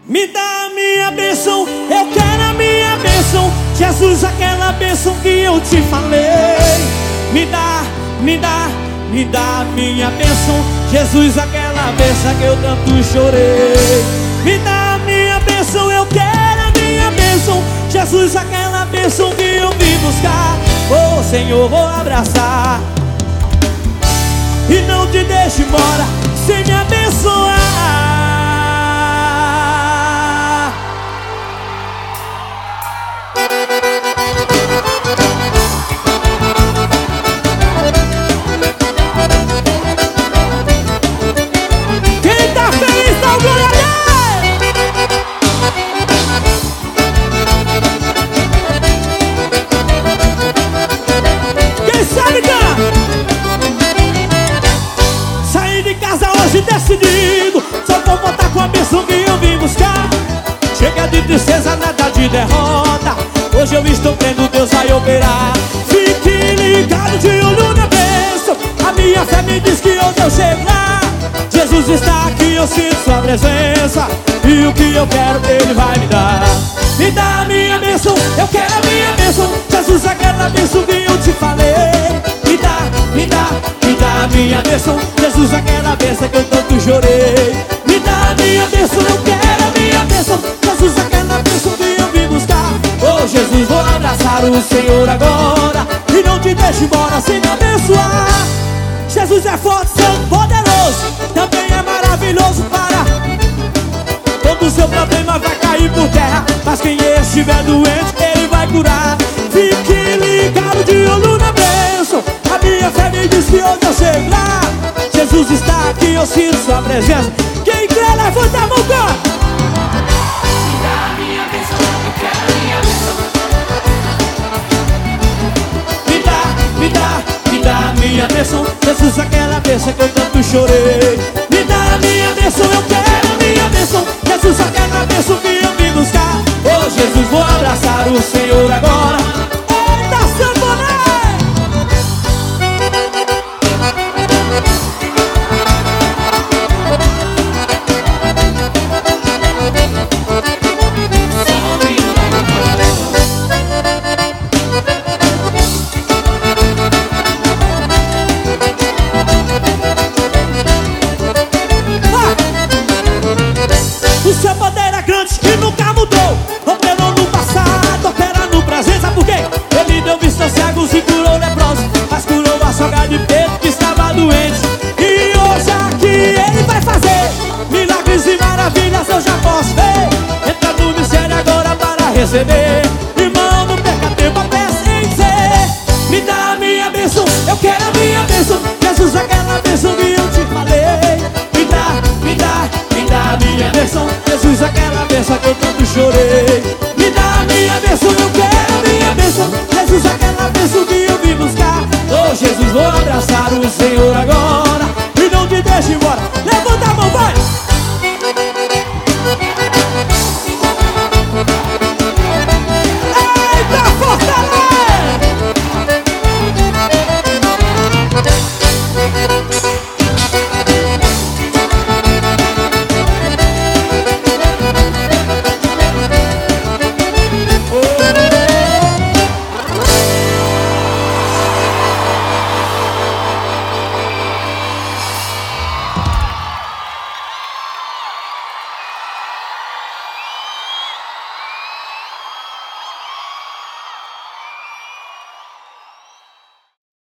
Me dá a minha bênção, eu quero a minha bênção. Jesus, aquela bênção que eu te falei. Me dá, me dá, me dá a minha bênção. Jesus, aquela bênção que eu tanto chorei. Me dá a minha bênção, eu quero a minha bênção. Jesus, aquela bênção que eu vim buscar. Oh Senhor, vou abraçar e não te deixe embora sem me abençoar. Quem tá feliz, dá glória a Deus. Quem sabe canta. Saí de casa hoje decidido, só vou voltar com a bênção que eu vim buscar. Chega de tristeza, nada de derrota. Hoje eu estou crendo, Deus vai operar. Fique ligado de olho na bênção. A minha fé me diz que hoje eu chego lá. Jesus está aqui, eu sinto sua presença, e o que eu quero Ele vai me dar. Me dá a minha bênção, eu quero a minha bênção. Jesus, aquela bênção que eu te falei. Me dá, me dá, me dá a minha bênção. Jesus, aquela bênção que eu tanto chorei. Me dá a minha bênção, eu quero a minha bênção. Jesus, aquela bênção que eu vim buscar. Oh Jesus, vou abraçar o Senhor agora e não te deixe embora sem me abençoar. Jesus é forte, santo, poderoso, também é maravilhoso para. Todo seu problema vai cair por terra, mas quem estiver doente, Ele vai curar. Fique ligado de olho na bênção. A minha fé me diz que hoje eu chego lá. Jesus está aqui, eu sinto sua presença. Quem crê, levanta a mão, canta. Me dá a minha bênção, eu quero a minha bênção. Me dá, me dá, me dá a minha bênção. Jesus, aquela bênção que eu tanto chorei. Me dá a minha bênção, eu quero a minha bênção. Jesus, aquela bênção que eu vim buscar. Oh Jesus, vou abraçar o Senhor agora. Eita, sanfoneiro! O seu poder é grande e nunca mudou. Operou no passado, opera no presente. Sabe por quê? Ele deu vista aos cegos e curou leprosos, mas curou a sogra de Pedro que estava doente. E hoje aqui Ele vai fazer milagres e maravilhas, eu já posso ver. Entra no mistério agora para receber. Irmão, não perca tempo, presta em dizer. Me dá a minha bênção, eu quero a minha bênção. Jesus, aquela bênção que eu te falei. Me dá, me dá, me dá a minha bênção. Jesus, aquela bênção que eu tanto chorei. Me dá a minha bênção, eu quero a minha bênção. Jesus, aquela bênção que eu vim buscar. Oh Jesus, vou abraçar o Senhor agora e não te deixe embora. Levanta a mão, vai!